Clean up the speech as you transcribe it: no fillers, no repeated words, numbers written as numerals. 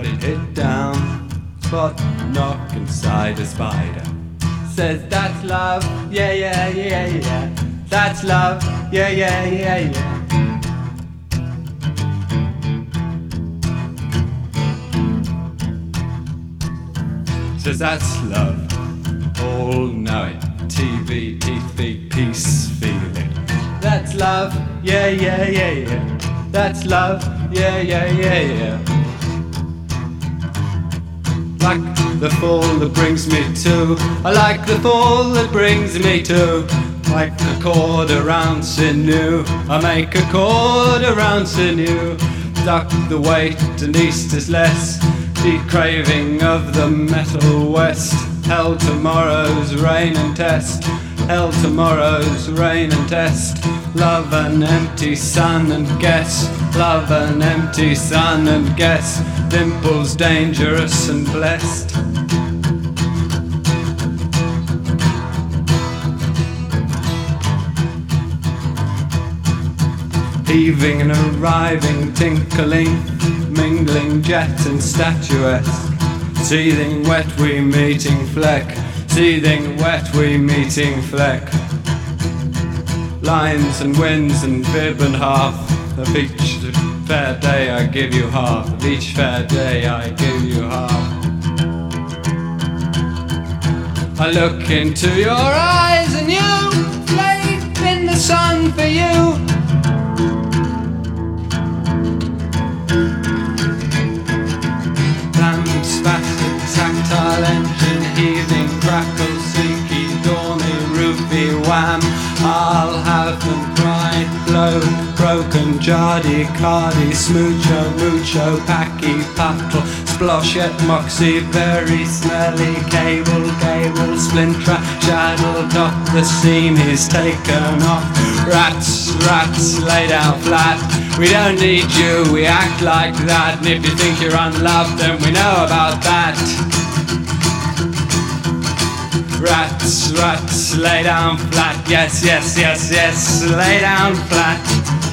got it hit down. Spot knock inside a spider. Says that's love, yeah, yeah, yeah, yeah. That's love, yeah, yeah, yeah, yeah. Says that's love, all know it. TV, teeth, peace, feeling. That's love, yeah, yeah, yeah, yeah. That's love, yeah, yeah, yeah, yeah. Like the fall that brings me to. I like the fall that brings me to. Like a cord around sinew. I make a cord around sinew. Duck the weight and east is less. Deep craving of the metal west. Hell tomorrow's rain and test. Hell tomorrow's rain and test. Love an empty sun and guess. Love an empty sun and guess. Dimples dangerous and blessed. Heaving and arriving, tinkling, mingling jet and statuesque. Seething wet we meeting fleck. Seething wet we meeting fleck. Lines and winds and bib and half. Of each fair day I give you half. Of each fair day I give you half. I look into your eyes and you lay in the sun for you. Spastic, tactile engine, heaving, crackle, sneaky, dormy, roofy, wham. I'll have them cry, blow, broken, jardy, cardy, smoocho, mucho, packy, pattle, sploshette, moxie, very smelly, cable, splinter, shadow, dot, the seam is taken off. Rats, lay down flat. We don't need you, we act like that. And if you think you're unloved, then we know about that. Rats, lay down flat. Yes, lay down flat.